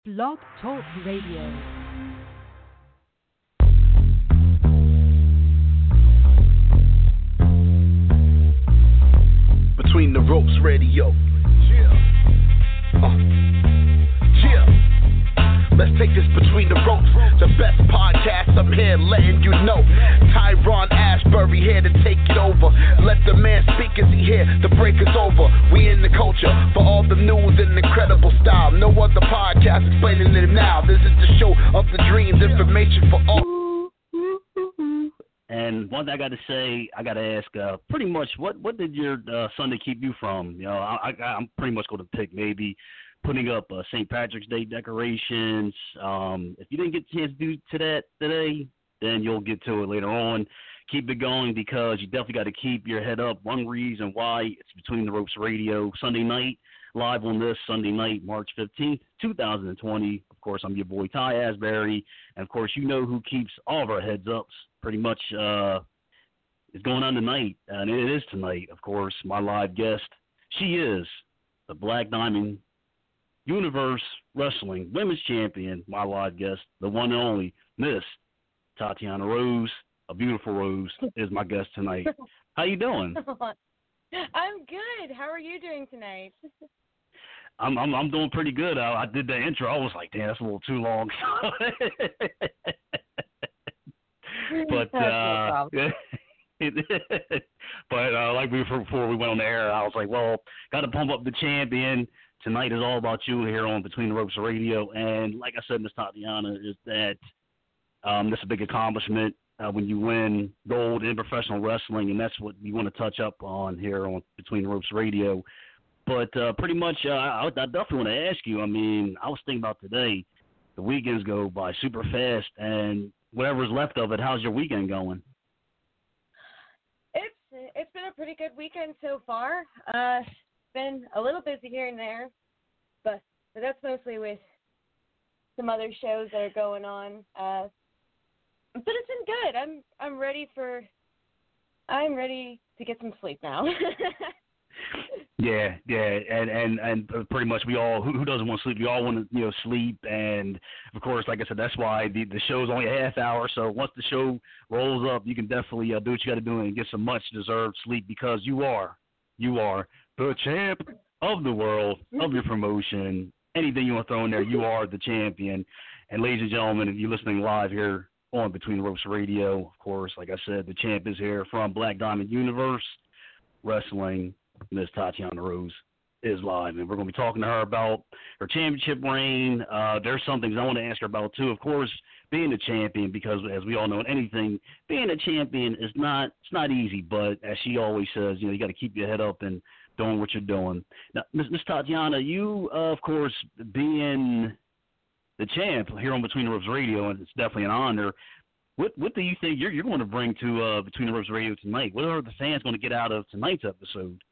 Blog Talk Radio. Between the Ropes Radio. Yeah. Let's take this Between the Ropes, the best podcast. I'm here letting you know. Tyron Ashbury here to take it over. Let the man speak as he here. The break is over. We in the culture for all the news and incredible style. No other podcast explaining it now. This is the show of the dreams. Information for all. And one thing I got to say, I got to ask, pretty much, what did your Sunday keep you from? You know, I'm pretty much going to pick maybe putting up St. Patrick's Day decorations. If you didn't get a chance to do to that today, then you'll get to it later on. Keep it going because you definitely got to keep your head up. One reason why it's Between the Ropes Radio Sunday night, live on this Sunday night, March 15th, 2020. Of course, I'm your boy Ty Asbury, and of course, you know who keeps all of our heads ups. Pretty much is going on tonight, and it is tonight, of course. My live guest, she is the Black Diamond Universe Wrestling Women's Champion. My live guest, the one and only Miss Tatiana Rose, a beautiful Rose, is my guest tonight. How you doing? I'm good. How are you doing tonight? I'm doing pretty good. I did the intro. I was like, damn, that's a little too long. But like before we went on the air, I was like, well, got to pump up the champion. Tonight is all about you here on Between the Ropes Radio. And like I said, Miss Tatiana, is that this is a big accomplishment when you win gold in professional wrestling, and that's what we want to touch up on here on Between the Ropes Radio. But pretty much, I definitely want to ask you, I mean, I was thinking about today, the weekends go by super fast, and whatever's left of it, how's your weekend going? It's been a pretty good weekend so far. Been a little busy here and there, but that's mostly with some other shows that are going on. But it's been good. I'm ready to get some sleep now. Yeah, and pretty much we all who doesn't want to sleep? We all want to sleep, and of course, like I said, that's why the show's only a half hour. So once the show rolls up, you can definitely do what you got to do and get some much deserved sleep because you are the champ of the world of your promotion. Anything you want to throw in there, you are the champion. And ladies and gentlemen, if you're listening live here on Between the Ropes Radio, of course, like I said, the champ is here from Black Diamond Universe Wrestling. Miss Tatiana Rose is live, and we're going to be talking to her about her championship reign. There's some things I want to ask her about, too. Of course, being a champion, because as we all know, in anything, being a champion it's not easy, but as she always says, you got to keep your head up and doing what you're doing. Now, Miss Tatiana, you, of course, being the champ here on Between the Ropes Radio, and it's definitely an honor. What do you think you're going to bring to Between the Ropes Radio tonight? What are the fans going to get out of tonight's episode?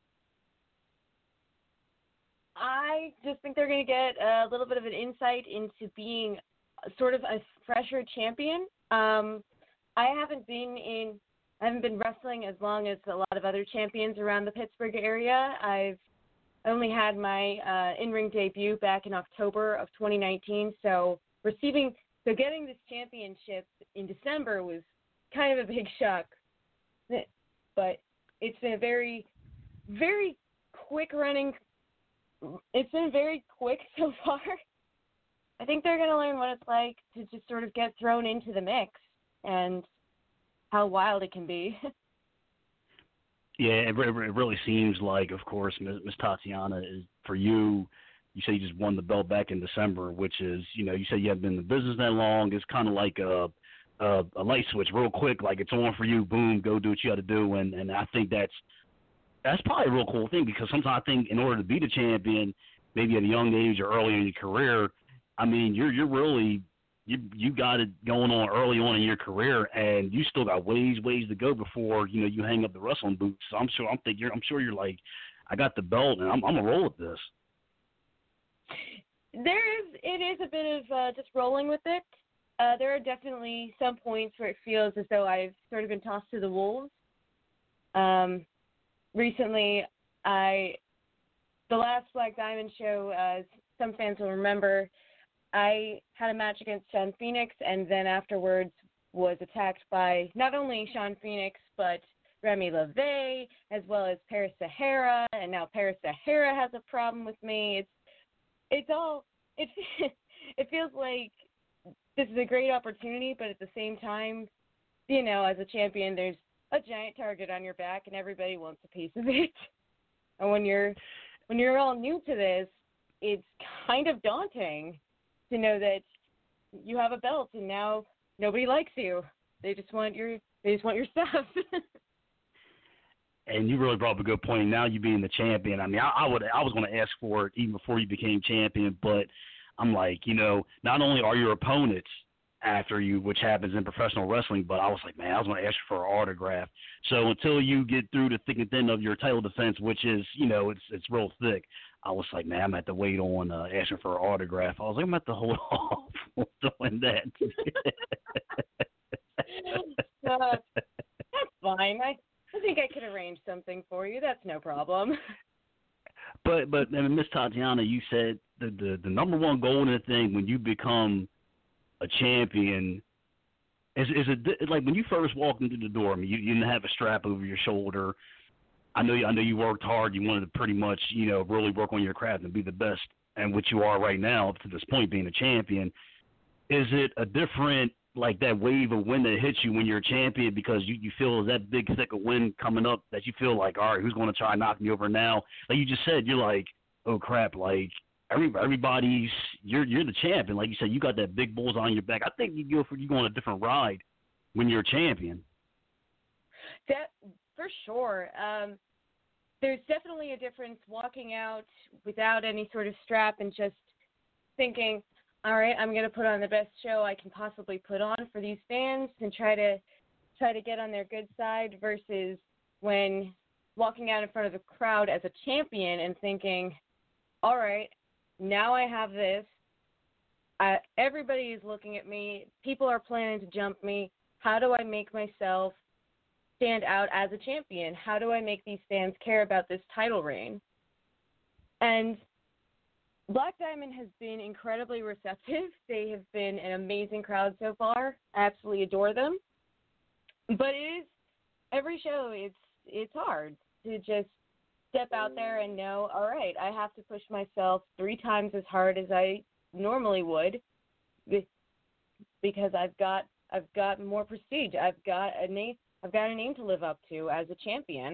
I just think they're going to get a little bit of an insight into being sort of a fresher champion. I haven't been wrestling as long as a lot of other champions around the Pittsburgh area. I've only had my in-ring debut back in October of 2019. So getting this championship in December was kind of a big shock. But it's been a very, very quick running. It's been very quick so far. I think they're going to learn what it's like to just sort of get thrown into the mix and how wild it can be. Yeah, it really seems like, of course, Miss Tatiana, is for you. You say you just won the belt back in December, which is, you say you haven't been in the business that long. It's kind of like a light switch, real quick, like it's on for you. Boom, go do what you got to do. And I think that's probably a real cool thing because sometimes I think in order to be the champion, maybe at a young age or early in your career, I mean, you're really you got it going on early on in your career, and you still got ways to go before you hang up the wrestling boots. So I'm sure you're like, I got the belt and I'm gonna roll with this. It is a bit of just rolling with it. There are definitely some points where it feels as though I've sort of been tossed to the wolves. Recently, the last Black Diamond show, as some fans will remember, I had a match against Sean Phoenix, and then afterwards was attacked by not only Sean Phoenix, but Remy LeVay, as well as Paris Sahara, and now Paris Sahara has a problem with me. It feels like this is a great opportunity, but at the same time, you know, as a champion, there's a giant target on your back, and everybody wants a piece of it. And when you're all new to this, it's kind of daunting to know that you have a belt and now nobody likes you. They just want your stuff. And you really brought up a good point. Now you being the champion, I mean, I was going to ask for it even before you became champion, but I'm like, you know, not only are your opponents after you, which happens in professional wrestling, but I was like, man, I was going to ask you for an autograph. So until you get through the thick and thin of your title defense, which is, you know, it's real thick, I was like, man, I'm going to have to wait on asking for an autograph. I was like, I'm going to have to hold off on doing that. That's fine. I think I could arrange something for you. That's no problem. But Miss Tatiana, you said the number one goal in the thing when you become a champion is it like when you first walked into the door? I mean, you didn't have a strap over your shoulder. I know you worked hard. You wanted to pretty much, you know, really work on your craft and be the best, and what you are right now up to this point, being a champion. Is it a different, like, that wave of wind that hits you when you're a champion because you feel that big thick of wind coming up that you feel like, all right, who's going to try and knock me over now? Like you just said, you're like, oh crap, like everybody's you're the champion. Like you said, you got that big bullseye on your back. I think you go on a different ride when you're a champion. That for sure. There's definitely a difference walking out without any sort of strap and just thinking, all right, I'm going to put on the best show I can possibly put on for these fans and try to get on their good side, versus when walking out in front of the crowd as a champion and thinking, all right, now I have this. Everybody is looking at me. People are planning to jump me. How do I make myself stand out as a champion? How do I make these fans care about this title reign? And Black Diamond has been incredibly receptive. They have been an amazing crowd so far. I absolutely adore them. But it is, every show, it's hard to just step out there and know, all right, I have to push myself 3 times as hard as I normally would because I've got more prestige. I've got a name to live up to as a champion.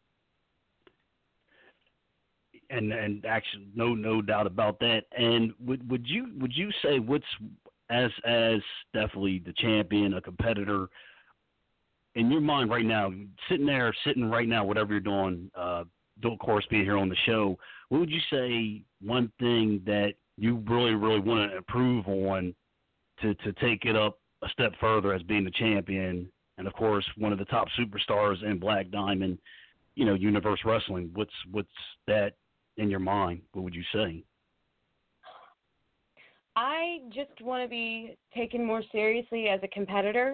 And actually, no doubt about that. And would you say what's as definitely the champion, a competitor, in your mind right now, sitting right now, whatever you're doing, of course being here on the show, what would you say one thing that you really, really want to improve on to take it up a step further as being the champion, and of course one of the top superstars in Black Diamond, you know, Universe Wrestling? What's that in your mind? What would you say? I just want to be taken more seriously as a competitor.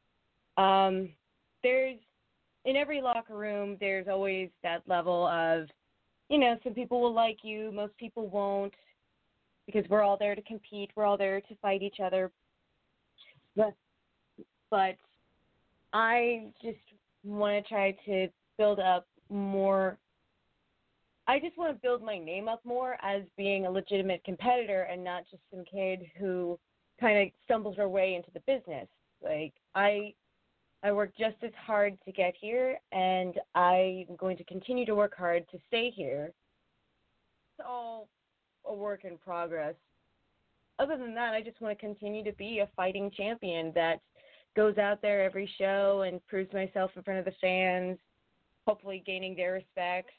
There's, in every locker room, there's always that level of, you know, some people will like you, most people won't, because we're all there to compete, we're all there to fight each other. But I just want to try to build up more. I just want to build my name up more as being a legitimate competitor and not just some kid who kind of stumbles her way into the business. Like, I worked just as hard to get here, and I'm going to continue to work hard to stay here. It's all a work in progress. Other than that, I just want to continue to be a fighting champion that goes out there every show and proves myself in front of the fans, hopefully gaining their respect.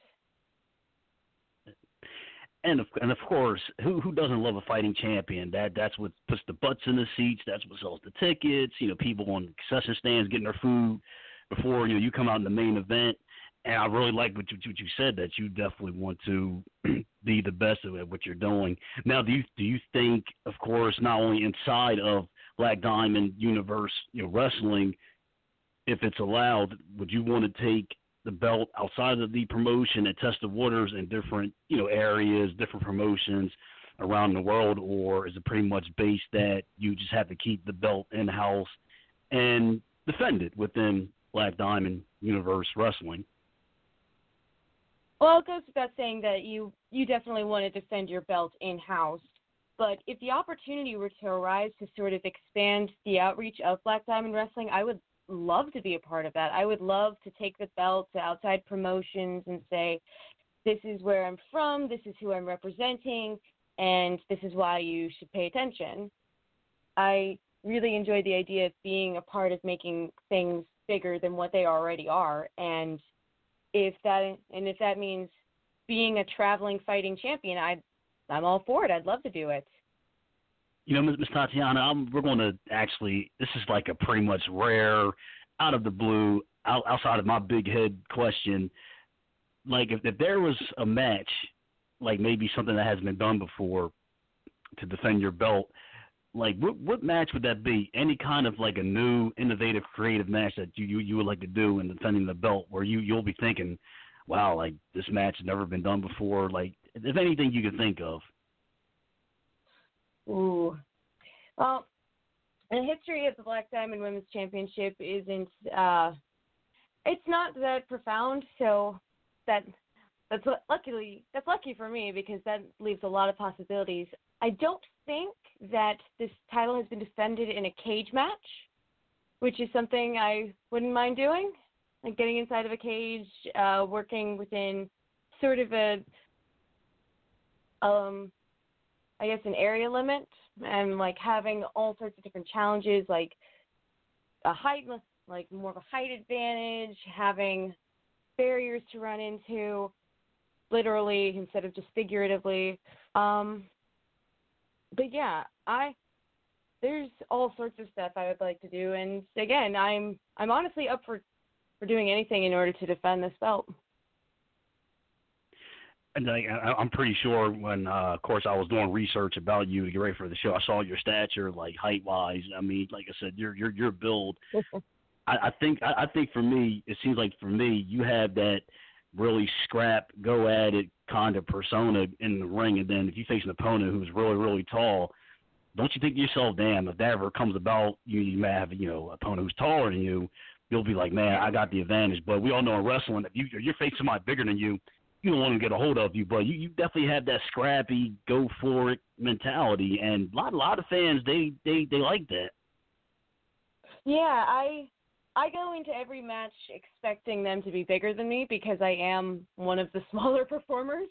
And of course, who doesn't love a fighting champion? That's what puts the butts in the seats. That's what sells the tickets. You know, people on concession stands getting their food before you come out in the main event. And I really like what you said, that you definitely want to be the best at what you're doing. Now, do you think, of course, not only inside of Black Diamond Universe, Wrestling, if it's allowed, would you want to take the belt outside of the promotion and test the waters in different, areas, different promotions, around the world, or is it pretty much based that you just have to keep the belt in-house and defend it within Black Diamond Universe Wrestling? Well, it goes without saying that you definitely want to defend your belt in-house. But if the opportunity were to arise to sort of expand the outreach of Black Diamond Wrestling, I would love to be a part of that. I would love to take the belt to outside promotions and say, this is where I'm from, this is who I'm representing, and this is why you should pay attention. I really enjoy the idea of being a part of making things bigger than what they already are. And if that means being a traveling fighting champion, I'm all for it. I'd love to do it. You know, Ms. Tatiana, we're going to actually, this is like a pretty much rare, out of the blue, outside of my big head question. Like, if there was a match, like maybe something that hasn't been done before to defend your belt, like what match would that be? Any kind of like a new, innovative, creative match that you would like to do in defending the belt, where you'll be thinking, wow, like this match has never been done before. Like, if anything you could think of. Ooh. Well, the history of the Black Diamond Women's Championship isn't, it's not that profound, so that's lucky for me, because that leaves a lot of possibilities. I don't think that this title has been defended in a cage match, which is something I wouldn't mind doing, like getting inside of a cage, working within sort of I guess an area limit, and like having all sorts of different challenges, like more of a height advantage, having barriers to run into, literally instead of just figuratively. But yeah, there's all sorts of stuff I would like to do, and again, I'm honestly up for doing anything in order to defend this belt. And I'm pretty sure when, of course, I was doing research about you to get ready for the show, I saw your stature, like height-wise. I mean, like I said, your build. I think for me, it seems like for me, you have that really scrap, go at it kind of persona in the ring, and then if you face an opponent who's really, really tall, don't you think to yourself, damn, if that ever comes about, you may have an opponent who's taller than you, you'll be like, man, I got the advantage. But we all know in wrestling, if you're facing somebody bigger than you, you don't want to get a hold of you, but you definitely have that scrappy, go for it mentality, and a lot of fans they like that. Yeah, I go into every match expecting them to be bigger than me because I am one of the smaller performers.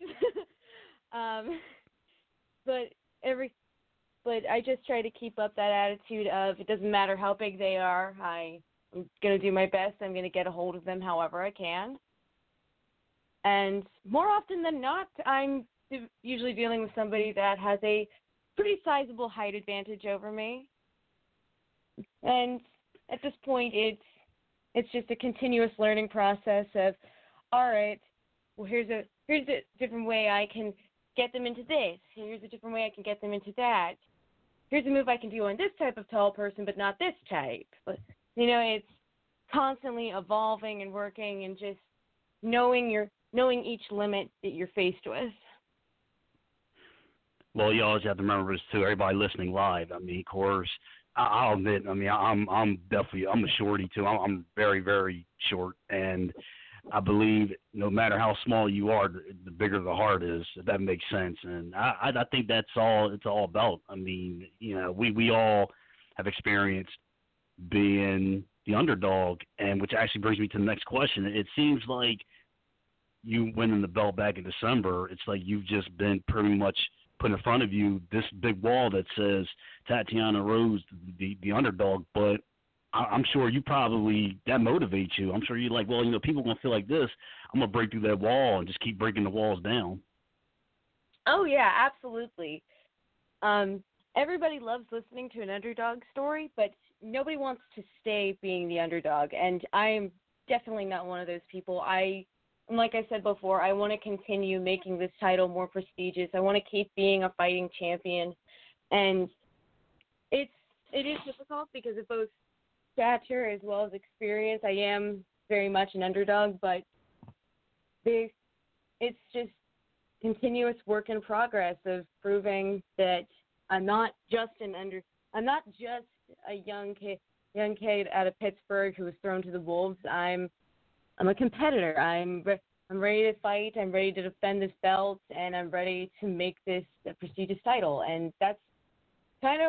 But I just try to keep up that attitude of it doesn't matter how big they are. I'm going to do my best. I'm going to get a hold of them however I can. And more often than not, I'm usually dealing with somebody that has a pretty sizable height advantage over me. And at this point, it's just a continuous learning process of, all right, well, here's a different way I can get them into this. Here's a different way I can get them into that. Here's a move I can do on this type of tall person, but not this type. But, it's constantly evolving and working and just knowing each limit that you're faced with. Well, you always have to remember this too. Everybody listening live. I mean, of course, I'll admit. I mean, I'm a shorty too. I'm very, very short, and I believe no matter how small you are, the bigger the heart is. If that makes sense, and I think that's all it's all about. I mean, we all have experienced being the underdog, and which actually brings me to the next question. It seems like you winning the belt back in December, it's like you've just been pretty much put in front of you this big wall that says Tatiana Rose, the underdog. But I'm sure that motivates you. I'm sure you're like, well, people are going to feel like this. I'm going to break through that wall and just keep breaking the walls down. Oh, yeah, absolutely. Everybody loves listening to an underdog story, but nobody wants to stay being the underdog. And I'm definitely not one of those people. Like I said before, I want to continue making this title more prestigious. I want to keep being a fighting champion. And it is difficult because of both stature as well as experience. I am very much an underdog, but it's just continuous work in progress of proving that I'm not just a young kid out of Pittsburgh who was thrown to the wolves. I'm a competitor. I'm ready to fight. I'm ready to defend this belt, and I'm ready to make this a prestigious title. And that's kind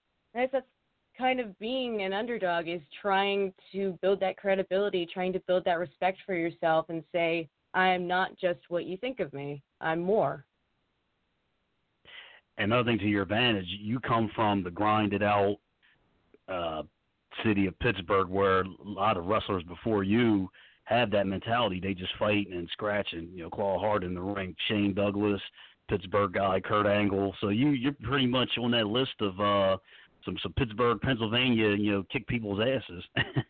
of being an underdog, is trying to build that credibility, trying to build that respect for yourself, and say, I am not just what you think of me. I'm more. Another thing to your advantage, you come from the grinded out city of Pittsburgh, where a lot of wrestlers before you have that mentality. They just fight and scratch and claw hard in the ring. Shane Douglas, Pittsburgh guy, Kurt Angle. So you're pretty much on that list of some Pittsburgh, Pennsylvania, kick people's asses.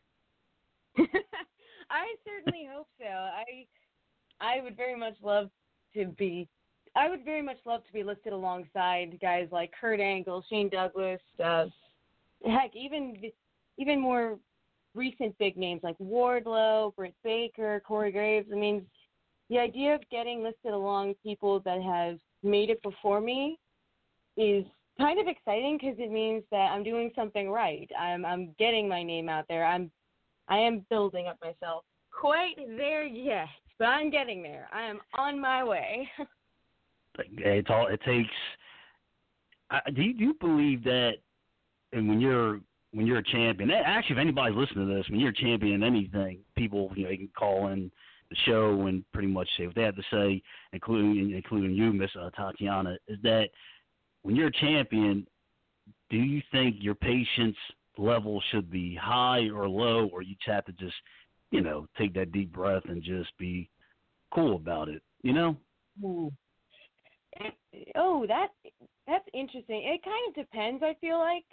I certainly hope so. I would very much love to be listed alongside guys like Kurt Angle, Shane Douglas, heck, even more recent big names like Wardlow, Britt Baker, Corey Graves. I mean, the idea of getting listed along people that have made it before me is kind of exciting, because it means that I'm doing something right. I'm getting my name out there. I am building up myself. Quite there yet, but I'm getting there. I am on my way. It takes. Do you believe that, and when you're a champion, actually, if anybody's listening to this, when you're a champion in anything, people they can call in the show and pretty much say what they have to say, including you, Miss Tatiana, is that when you're a champion, do you think your patience level should be high or low, or you just have to just, take that deep breath and just be cool about it, Ooh. That's interesting. It kind of depends, I feel like.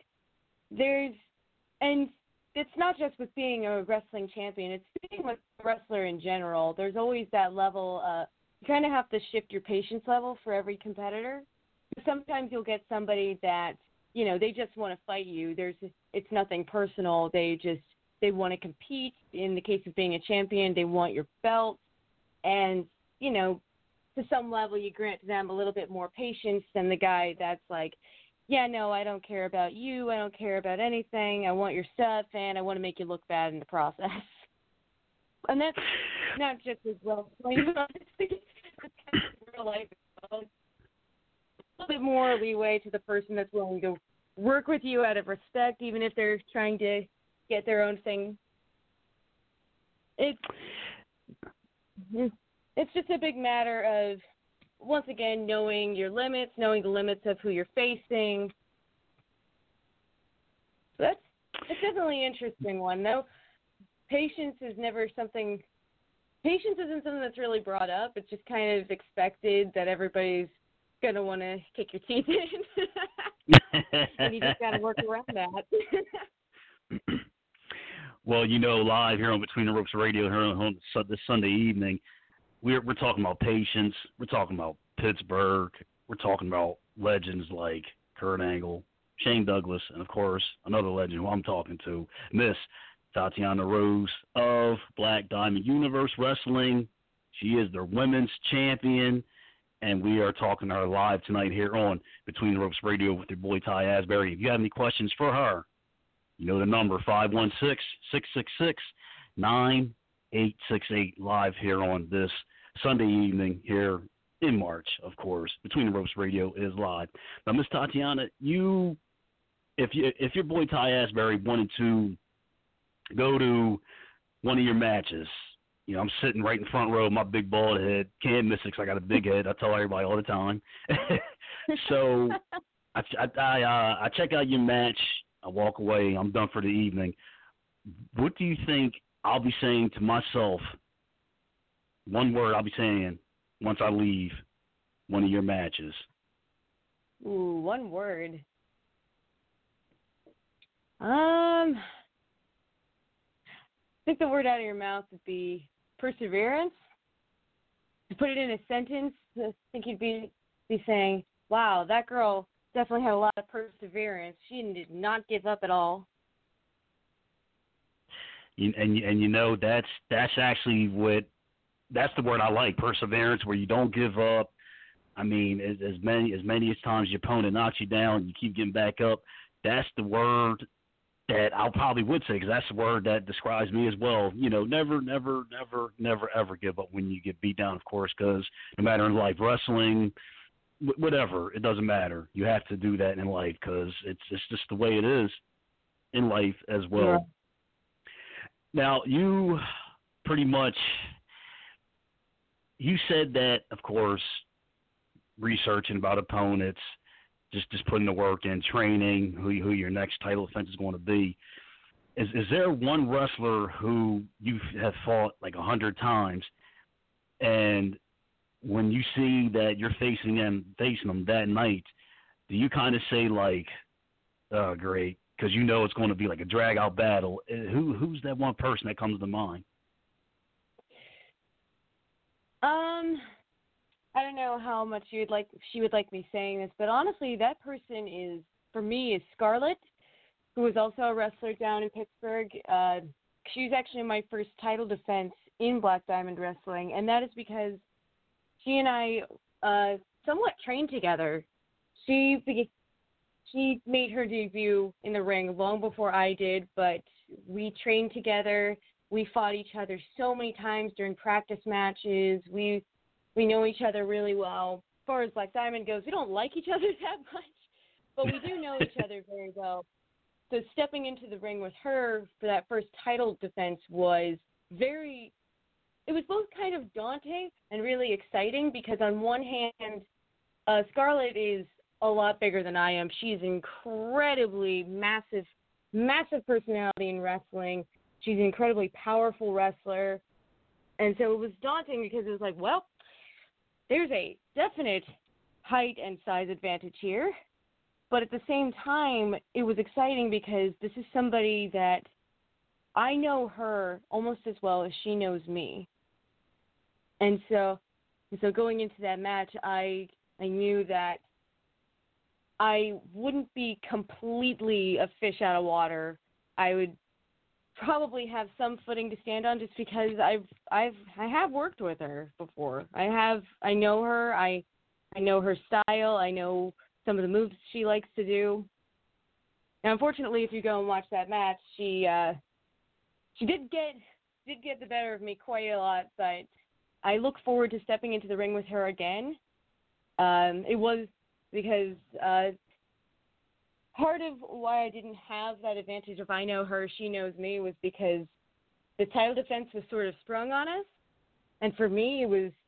And it's not just with being a wrestling champion, it's being with a wrestler in general. There's always that level, you kind of have to shift your patience level for every competitor. Sometimes you'll get somebody that, they just want to fight you. It's nothing personal. They want to compete. In the case of being a champion, they want your belt. And, to some level, you grant them a little bit more patience than the guy that's like, yeah, no, I don't care about you. I don't care about anything. I want your stuff, and I want to make you look bad in the process. And that's not just as well. Real life. A little bit more leeway to the person that's willing to work with you out of respect, even if they're trying to get their own thing. It's just a big matter of, once again, knowing your limits, knowing the limits of who you're facing. That's definitely an interesting one, though. Patience isn't something that's really brought up. It's just kind of expected that everybody's going to want to kick your teeth in. And you just got to work around that. Well, live here on Between the Ropes Radio here on this Sunday evening, we're talking about patience. We're talking about Pittsburgh. We're talking about legends like Kurt Angle, Shane Douglas, and, of course, another legend who I'm talking to, Miss Tatiana Rose of Black Diamond Universe Wrestling. She is their women's champion, and we are talking to her live tonight here on Between the Ropes Radio with your boy Ty Asbury. If you have any questions for her, the number, 516-666-9868, live here on this Sunday evening here in March, of course. Between the Ropes Radio is live. Now, Miss Tatiana, if your boy Ty Asbury wanted to go to one of your matches, I'm sitting right in front row, my big bald head, can't miss it because I got a big head. I tell everybody all the time. So I check out your match. I walk away. I'm done for the evening. What do you think I'll be saying to myself? One word I'll be saying once I leave one of your matches. Ooh, one word. I think the word out of your mouth would be perseverance. To put it in a sentence, I think you'd be saying, wow, that girl definitely had a lot of perseverance. She did not give up at all. That's actually that's the word I like, perseverance, where you don't give up, I mean, as many times your opponent knocks you down, you keep getting back up. That's the word that I probably would say, because that's the word that describes me as well. You know, never, ever give up when you get beat down, of course, because no matter in life, wrestling, whatever, it doesn't matter. You have to do that in life because it's just the way it is in life as well. Yeah. Now, you pretty much, you said that, of course, researching about opponents, just putting the work in, training, who your next title defense is going to be. Is there one wrestler who you have fought like 100 times, and when you see that you're facing them that night, do you kind of say like, oh, great, because you know it's going to be like a drag-out battle? Who's that one person that comes to mind? I don't know how much she would like me saying this, but honestly, that person is Scarlett, who is also a wrestler down in Pittsburgh. She's actually my first title defense in Black Diamond Wrestling, and that is because she and I somewhat trained together. She made her debut in the ring long before I did, but we trained together. We fought each other so many times during practice matches. We know each other really well. As far as Black Diamond goes, we don't like each other that much, but we do know each other very well. So stepping into the ring with her for that first title defense was it was both kind of daunting and really exciting, because on one hand, Scarlett is a lot bigger than I am. She's incredibly massive personality in wrestling. She's an incredibly powerful wrestler. And so it was daunting because it was like, well, there's a definite height and size advantage here. But at the same time, it was exciting because this is somebody that I know her almost as well as she knows me. And so going into that match, I knew that I wouldn't be completely a fish out of water. I would probably have some footing to stand on, just because I have worked with her before. I know her. I know her style. I know some of the moves she likes to do. Now, unfortunately, if you go and watch that match, she did get the better of me quite a lot, but I look forward to stepping into the ring with her again. It was because part of why I didn't have that advantage of I know her, she knows me, was because the title defense was sort of sprung on us. And for me, it was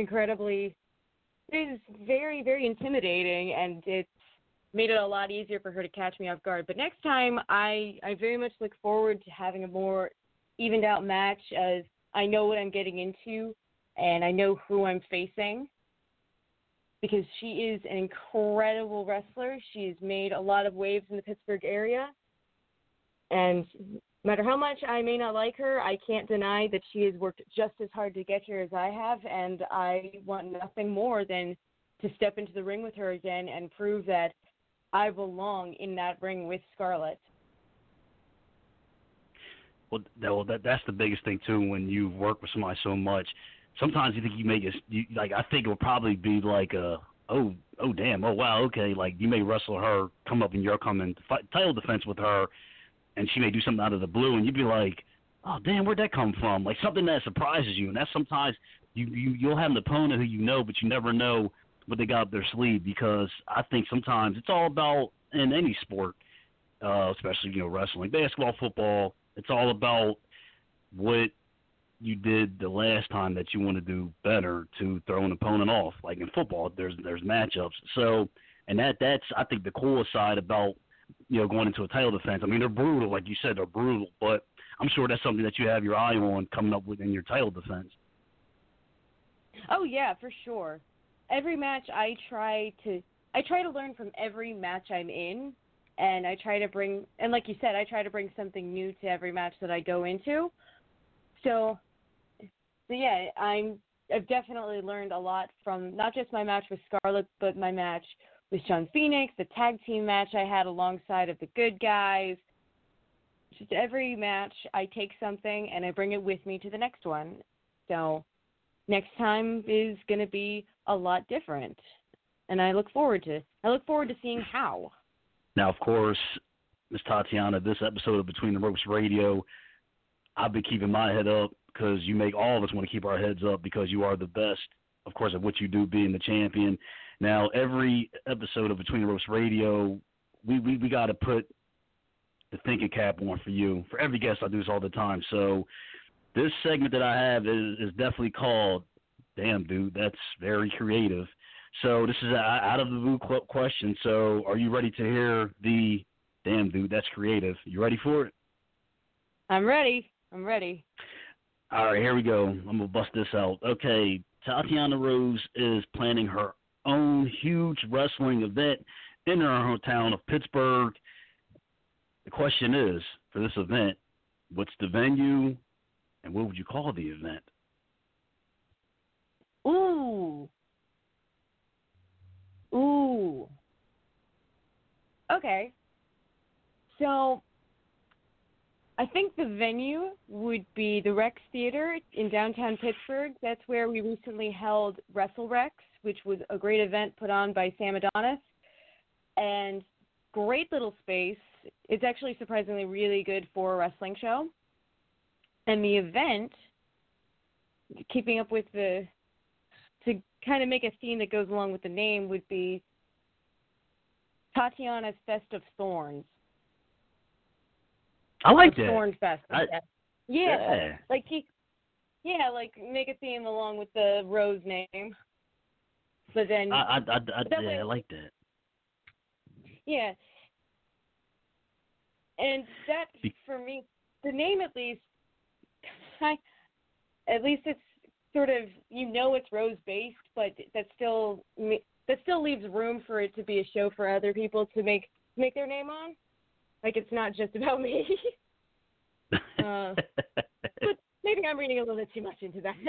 very, very intimidating, and it made it a lot easier for her to catch me off guard. But next time, I very much look forward to having a more evened out match, as I know what I'm getting into and I know who I'm facing, because she is an incredible wrestler. She's made a lot of waves in the Pittsburgh area, and no matter how much I may not like her, I can't deny that she has worked just as hard to get here as I have, and I want nothing more than to step into the ring with her again and prove that I belong in that ring with Scarlett. Well, that's the biggest thing, too, when you work with somebody so much. Sometimes you think I think it would probably be like oh damn, oh wow, okay, like you may wrestle her, come up and you're coming title defense with her, and she may do something out of the blue, and you'd be like, oh damn, where'd that come from? Like something that surprises you, and that's sometimes you'll have an opponent who you know, but you never know what they got up their sleeve, because I think sometimes it's all about, in any sport, especially wrestling, basketball, football, it's all about what you did the last time that you want to do better to throw an opponent off. Like in football, there's matchups. So, and that's I think the coolest side about going into a title defense. I mean, they're brutal, like you said, they're brutal, but I'm sure that's something that you have your eye on coming up with in your title defense. Oh yeah, for sure. Every match I try to learn from every match I'm in, and I try to bring, and like you said, I try to bring something new to every match that I go into. So yeah, I've definitely learned a lot from not just my match with Scarlett, but my match with Sean Phoenix, the tag team match I had alongside of the Good Guys. Just every match, I take something and I bring it with me to the next one. So next time is going to be a lot different. and I look forward to seeing how. Now, of course, Miss Tatiana, this episode of Between the Ropes Radio, I've been keeping my head up because you make all of us want to keep our heads up because you are the best, of course, at what you do, being the champion. Now, every episode of Between the Ropes Radio, we got to put the thinking cap on for you. For every guest, I do this all the time. So this segment that I have is definitely called, Damn, Dude, that's very creative. So this is out of the blue question. So are you ready to hear the Damn, Dude, that's creative? You ready for it? I'm ready. All right, here we go. I'm going to bust this out. Okay, Tatiana Rose is planning her own huge wrestling event in her hometown of Pittsburgh. The question is, for this event, what's the venue and what would you call the event? Ooh. Okay. So I think the venue would be the Rex Theater in downtown Pittsburgh. That's where we recently held WrestleRex, which was a great event put on by Sam Adonis. And great little space. It's actually surprisingly really good for a wrestling show. And the event, keeping up with to kind of make a theme that goes along with the name, would be Tatiana's Fest of Thorns. I like that. Thorn Fest. Yeah. Like make a theme along with the Rose name. But then I like that. Yeah. And that, for me, the name at least it's sort of, it's Rose-based, but that still leaves room for it to be a show for other people to make their name on. Like, it's not just about me. But maybe I'm reading a little bit too much into that.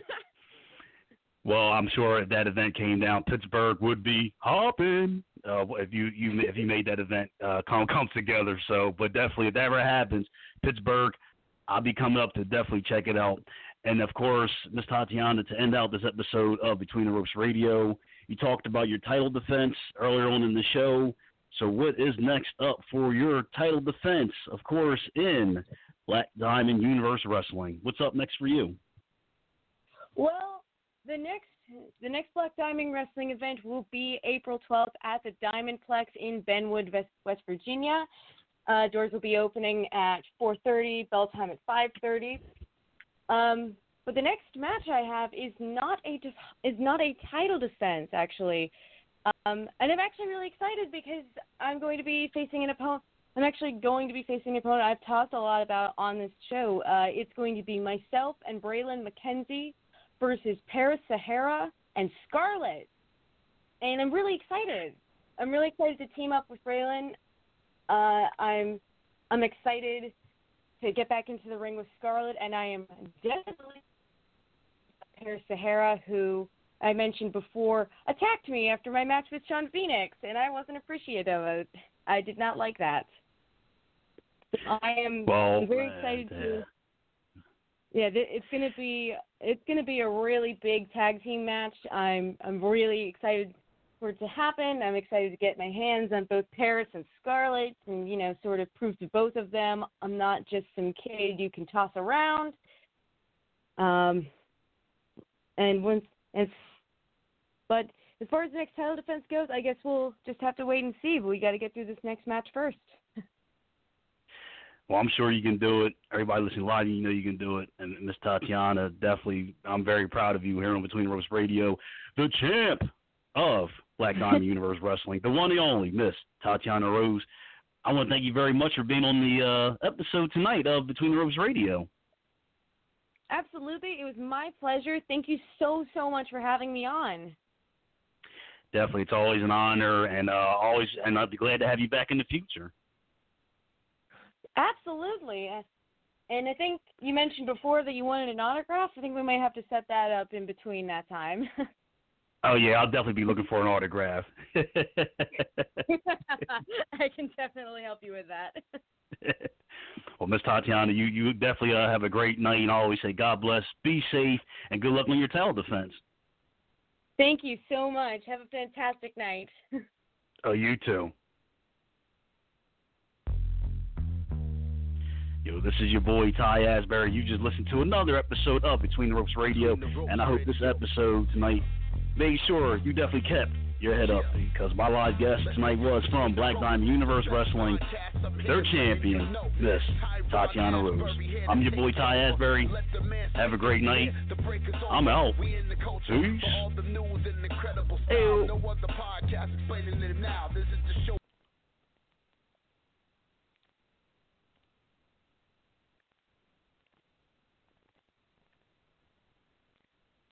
Well, I'm sure if that event came down, Pittsburgh would be hopping. If you made that event come together. So, but definitely, if that ever happens, Pittsburgh, I'll be coming up to definitely check it out. And of course, Miss Tatiana, to end out this episode of Between the Ropes Radio, you talked about your title defense earlier on in the show. So, what is next up for your title defense? Of course, in Black Diamond Universe Wrestling. What's up next for you? Well, the next Black Diamond Wrestling event will be April 12th at the Diamondplex in Benwood, West Virginia. Doors will be opening at 4:30, bell time at 5:30. But the next match I have is not a title defense, actually. And I'm actually really excited because I'm going to be facing an opponent. I'm actually going to be facing an opponent I've talked a lot about on this show. It's going to be myself and Braylon McKenzie versus Paris Sahara and Scarlett. And I'm really excited. I'm really excited to team up with Braylon. I'm excited to get back into the ring with Scarlett, and I am definitely Paris Sahara, who I mentioned before, attacked me after my match with Sean Phoenix, and I wasn't appreciative of it. I did not like that. I am very excited to. Yeah, it's gonna be a really big tag team match. I'm really excited for it to happen. I'm excited to get my hands on both Paris and Scarlett, and sort of prove to both of them I'm not just some kid you can toss around. But as far as the next title defense goes, I guess we'll just have to wait and see. But we got to get through this next match first. Well, I'm sure you can do it. Everybody listening live, you can do it. And Miss Tatiana, definitely, I'm very proud of you here on Between the Ropes Radio, the champ of Black Diamond Universe Wrestling, the one and only Miss Tatiana Rose. I want to thank you very much for being on the episode tonight of Between the Ropes Radio. Absolutely. It was my pleasure. Thank you so much for having me on. Definitely. It's always an honor, and I'd be glad to have you back in the future. Absolutely. And I think you mentioned before that you wanted an autograph. I think we might have to set that up in between that time. Oh, yeah, I'll definitely be looking for an autograph. I can definitely help you with that. Well, Miss Tatiana, you definitely have a great night, and I always say God bless, be safe, and good luck on your title defense. Thank you so much. Have a fantastic night. Oh, you too. Yo, this is your boy Ty Asbury. You just listened to another episode of Between the Ropes Radio, and I hope this episode tonight made sure you definitely kept your head up, because my live guest tonight was from Black Diamond Universe Wrestling, their champion, Miss Tatiana Rose. I'm your boy Ty Asbury. Have a great night. I'm out. Peace. Ew.